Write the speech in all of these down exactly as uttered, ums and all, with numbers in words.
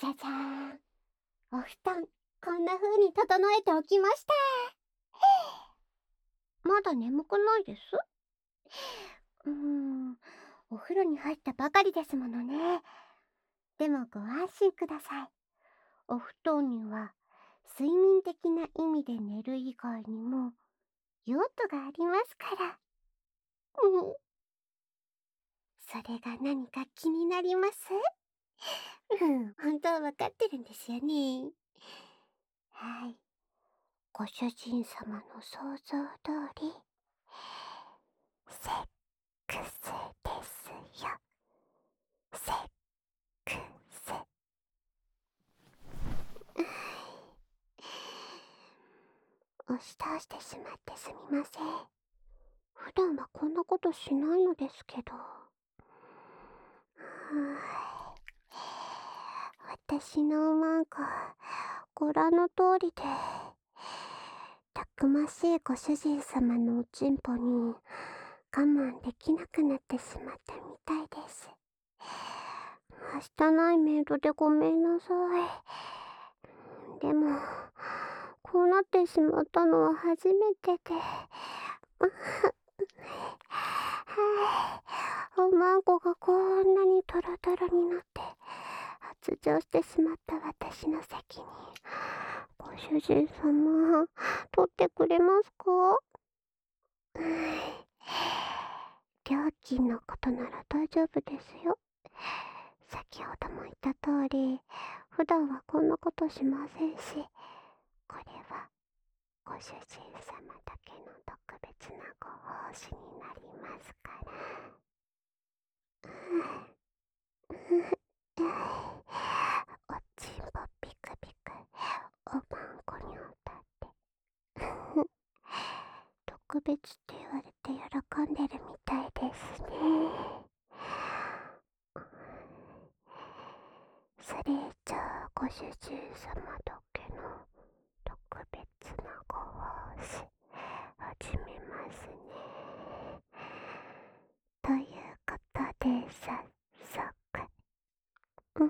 じゃじゃーん。お布団、こんな風に整えておきました。まだ眠くないです？うーん、お風呂に入ったばかりですものね。でもご安心ください。お布団には睡眠的な意味で寝る以外にも用途がありますから。うん、それが何か気になります？うん、本当はわかってるんですよね。はい。ご主人様の想像通り、セックスですよ。セックス。押し倒してしまってすみません。普段はこんなことしないのですけど。私のおまんこ、ご覧の通りで、たくましいご主人様のおちんぽに我慢できなくなってしまったみたいです。はしたないメイドでごめんなさい。でも、こうなってしまったのは初めてで。はい、おまんこがこんなにトロトロになって発情してしまった私の席に、ご主人様、取ってくれますか？料金のことなら大丈夫ですよ。先ほども言った通り、普段はこんなことしませんし、これはご主人様だけの特別なご奉仕になりますから。おちんぽピクピク、おまんこに歌って特別って言われて喜んでるみたいですね。それじゃあご主人様だけの特別なご奉仕始めますね。ということで早速、うん、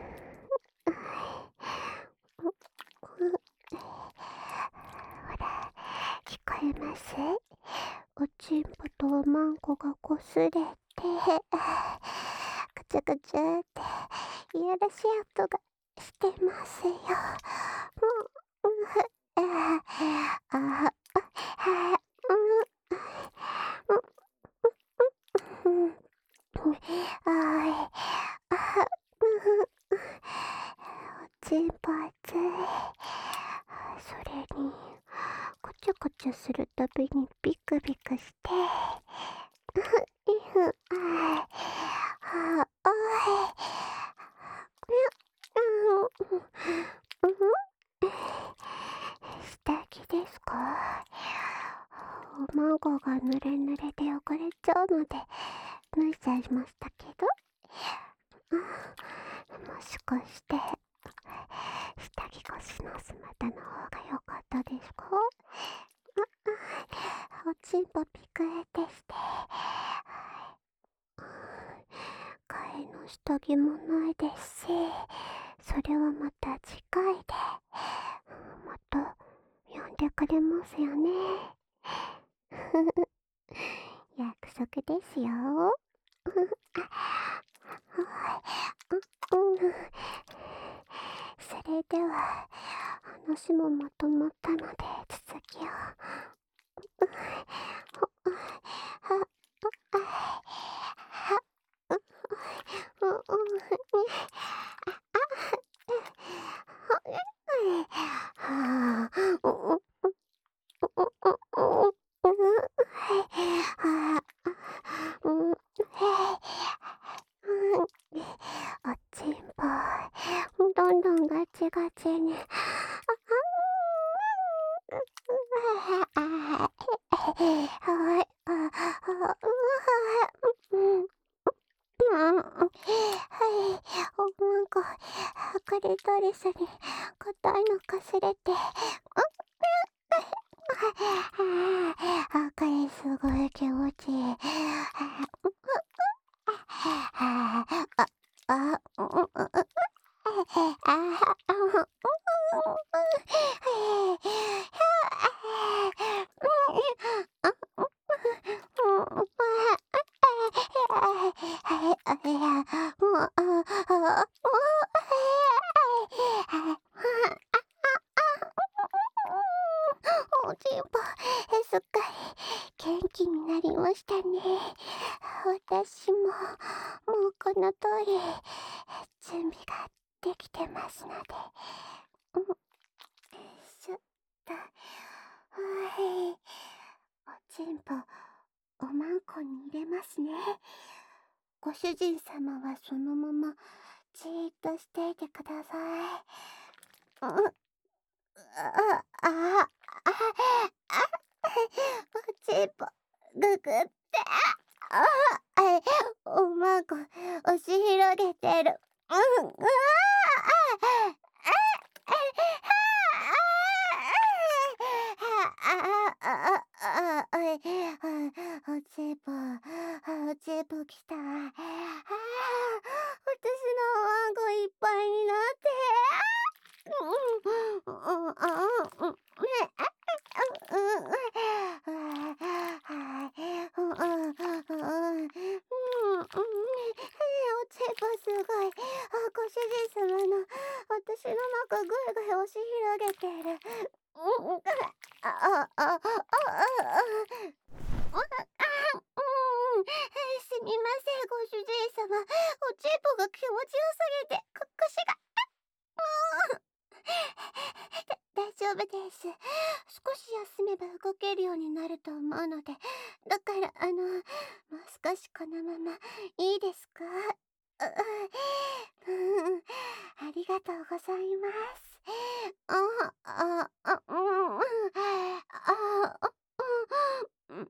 ほら、聞こえます？おちんぽとおまんこがこすれて、ぐちゃぐちゃっていやらしい音がしてますよ。うん、ああ、ああ、うん、うん、あい、あ、おちんぽ熱い。それに、こちゃこちゃするたびにビクビクして、ああ、おい、下着ですか？おまんこが濡れ濡れで汚れちゃうので脱いじゃいましたけど、もしかして下着越しの姿の方が良かったですか？おちんぽピクってして、替えの下着もないですし、それはまた次回でもっと呼んでくれますよね。約束ですよ。それでは話もまとまったので続きを。おちんぽ、どんどんガチガチに。はい、おまんこ、クリトリスに硬いのかすれて、あ、これすごい気持ちいい。あ、あ、 おじいば、すっかり元気になりましたね。私も、もうこの通り、準備ができてますので。うん、よいしょっと。はい。おちんぽ、おまんこに入れますね。ご主人様はそのまま、じーっとしていてください。うん、あ、あ、あ、あ、あ、おちんぽ、ぐぐって、あ、あ、おまんこ、押し広げてる。うん、うわあ、あ、あ、あ、あ、あ、あ、あ、い、おちんぽ、おちんぽきた。あ、私のおまんこいっぱいになって。うん、うん、あ、うん、ね、あ、うん、うん、はい、うん、うん、うん、うん、おちんぽすごい。ご主人様の私の中ぐいぐい押し広げてる。うん、あ、あ、あ、あ、あ、あ、あ、うん、すみません、ご主人様。おちんぽが気持ちよすぎて、こ腰が。大丈夫です。少し休めば動けるようになると思うので、だからあの、もう少しこのままいいですか？う、うん、ありがとうございます。あ、あ、あ、うん、あ、あ、うん、うん、うん、うん、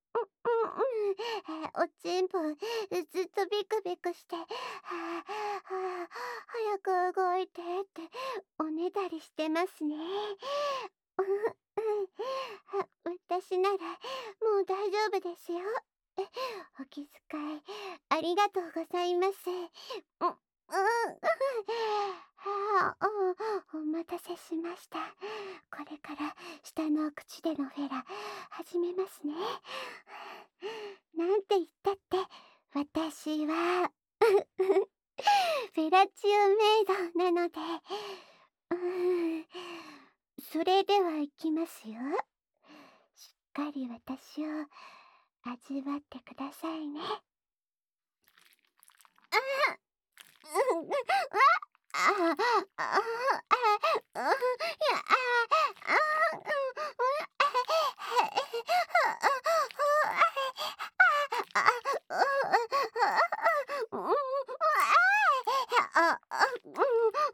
おちんぽ、ずっとビクビクして、はあ、はあ、早く動いてっておねだりしてますね。うん、うん、あ、私ならもう大丈夫ですよ。え、お気遣いありがとうございます。うん、うん、はあ、うん、お待たせしました。これから下の口でのフェラ始めますね。なんて言ったって私はフェラチオメイドなので、うーん、それではいきますよ。しっかり私を味わってくださいね。うん、うん、あ、あ、あ、あ、うん、いや、あ、あ、うん、うん、うん、あ、あ、うん、お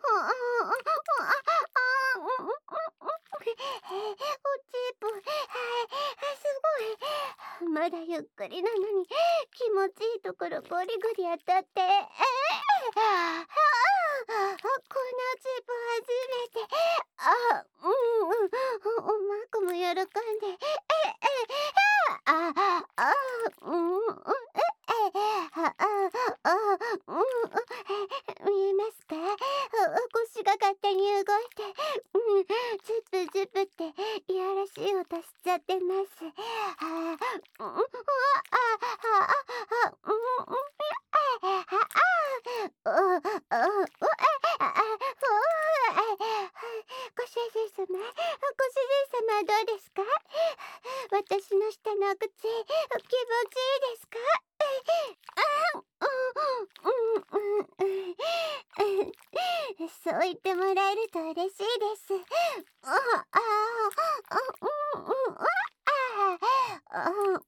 ちんぽ、はい、すごい。まだゆっくりなのに気持ちいいところゴリゴリ当たって、ええ、ああ、こんなおちんぽ初めて。あ、うん、うん、おまんこも喜んで、ええ、あ、あ、うん、うん、ええ、あ、あ、あ、うん、え、見えますか？腰が勝手に動いて、うん、ズプズプっていやらしい音しちゃってます。あ、うん、あ、あ、あ、あ、うん、うん、あ、あ、あ、あ、あ、ご主人様、ご主人様はどうですか？私の下の口、気持ちいいですか？うん、うん、うん、うん。そう言ってもらえると嬉しいです。あ、あ、あ、うん、うん、あ、あ、うん、うん、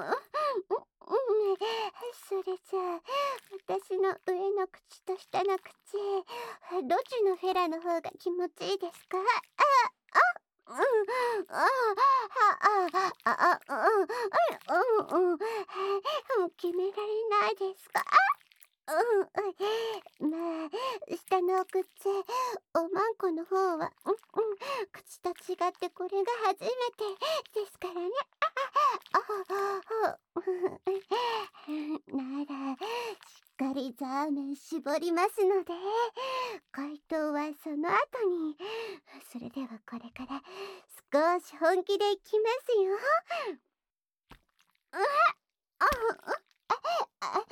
それじゃあ、私の上の口と下の口、どっちのフェラの方が気持ちいいですか？あ、うん、あ、あ、あ、あ、あ、うん、うん、うん、決められないですか？うん、うん、まあ、 下のお口、おまんこの方は、うんうん、口と違ってこれが初めてですからね。ああ、なら、しっかりザーメン絞りますので、回答はその後に。それではこれから少し本気でいきますよ。うわあああ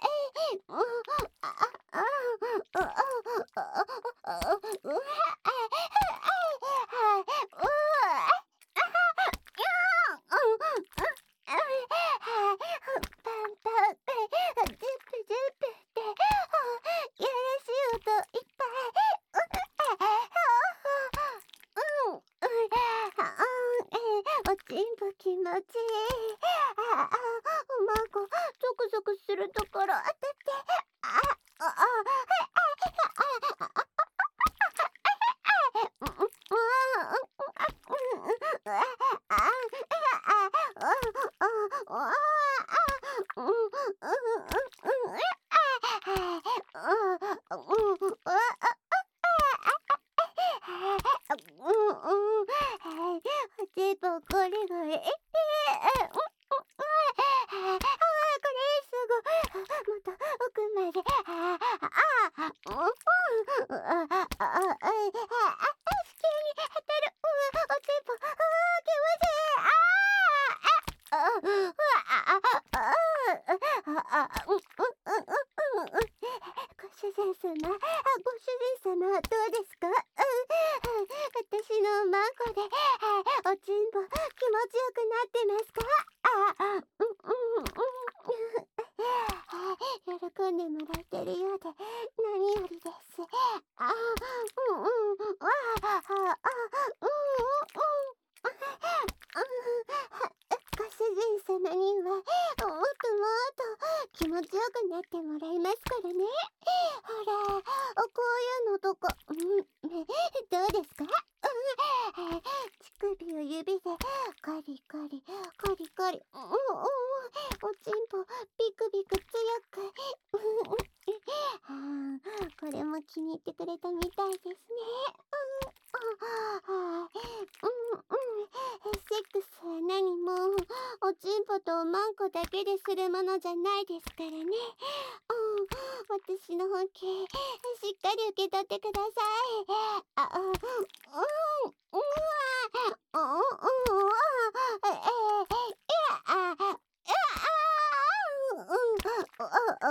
おちんぽ気持ちいい。ああ、おまんこゾクゾクするところ当たって、あああでもこれがええこれすごい。もっと奥まで。あああうんああああああ地球に当たる。おちんぽ気持ちいい。ああああああうんうんうんうんご主人様、ご主人様どうですか？私のマンコでおちんぽ気持ちよくなってますか？ああうんうんうん喜んでもらってるようで何よりです。あうんうんわああうんうんご主人様にはもっともっと気持ちよくなってもらいますからね。ほら、こういうのとか、うん、ね、どうですか？うん、乳首を指でカリカリカリカリ、うんうん、おちんぽビクビク強く、うん、これも気に入ってくれたみたいですね。うん、うんうんセックスは何もおちんぽとおまんこだけでするものじゃないですからね。うん、私の本気しっかり受け取ってください。あ、うん、うん、うん、うん、うん、うん、え、え、いや、あ、あ、うん、うん、うん、うん、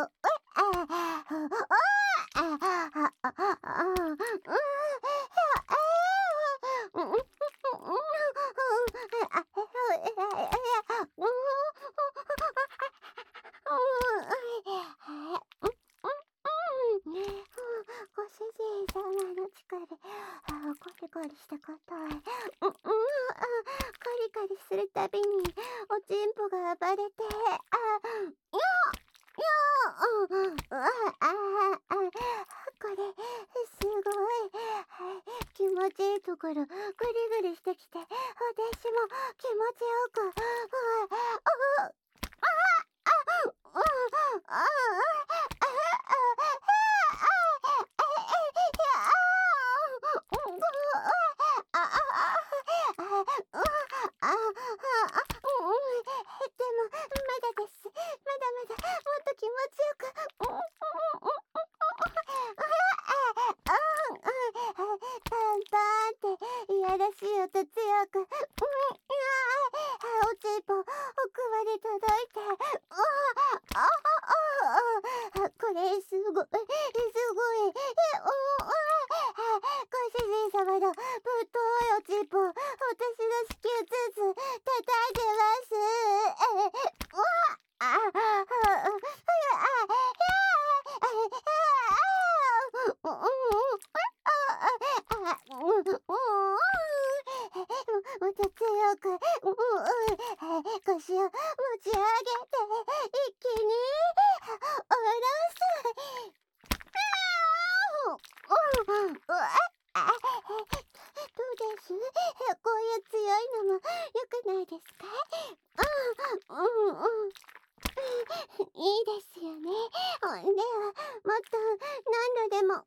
ご主人様の力でコリコリしたことは、うん、うん、カリカリするたびにおちんぽが暴れて、あ、よようん、あああこれすごい気持ちいいところグリグリしてきて、私も気持ちよく、ああいやらしい音強く、うん、いやおちんぽ奥まで届いて、うわあああこれすごいすごい、えおあご主人様のぶっといおちんぽ私の子宮つつ叩いてます。えうわああああもっと強く、うん、腰を持ち上げて一気に下ろす。うん、うわあどうです？こういう強いのも良くないですか？うんうんうんいいですよね。ではもっと何度でも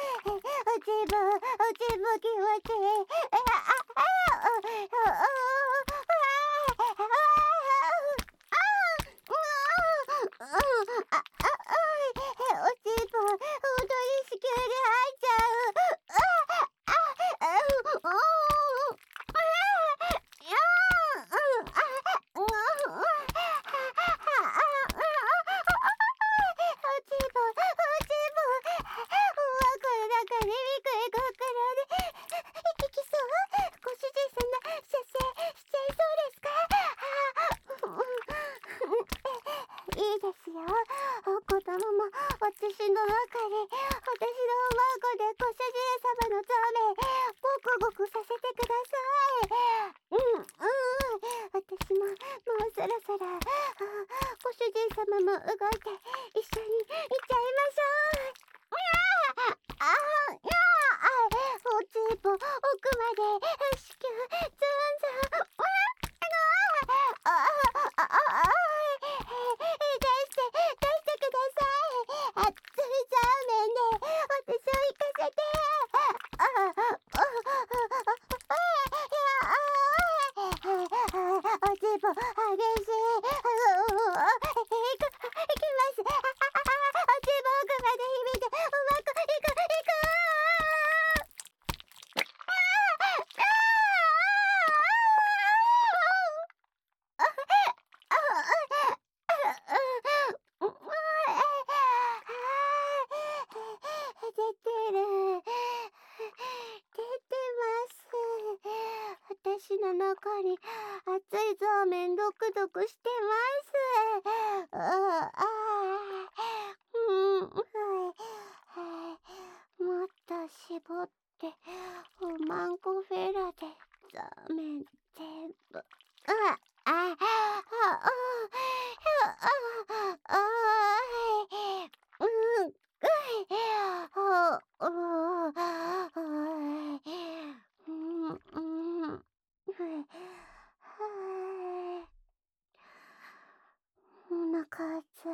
おちぶ、おちぶ気持ちいい。あ、あ、あ、あ、あ、いいですよ。子供も私の中で、私のお孫でご主人様のザメ、ごくごくさせてください。うん、うん。私ももうそろそろ、ご主人様も動いて一緒に行っちゃいましょう。ああ、いやあ、おちぼ、奥まで、至急、ずんずん、ああ、ああ、ああ、出して、出してください。熱いザーメンで、私を行かせて。ああ、ああ、おちぼ、激しい。行く、行きます。おちぼ、奥まで響いて、うまく、行く、行く。出てる。出てます。私の中に熱いザーメンドクドクしてます。ああ、うん、もっと絞って、おまんこフェラでザーメン全部。あ、あ、あ、あ、あ、あ、あ、うん、あ、あ、うん、うん、お腹熱い。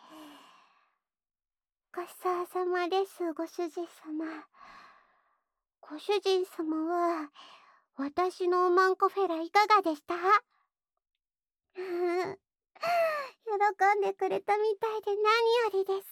ごちそうさまです、ご主人様。ご主人様は、私のおまんこフェラいかがでした？喜んでくれたみたいで何よりです。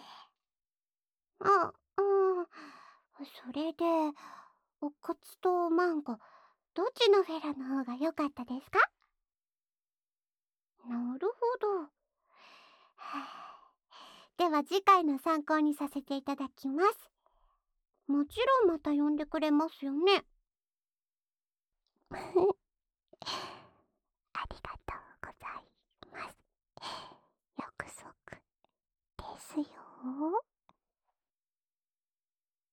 あ、うん。それで、お骨とおまんこ、どっちのフェラの方が良かったですか？なるほど。はあ、では次回の参考にさせていただきます。もちろんまた呼んでくれますよね。ありがとうございます。約束ですよ。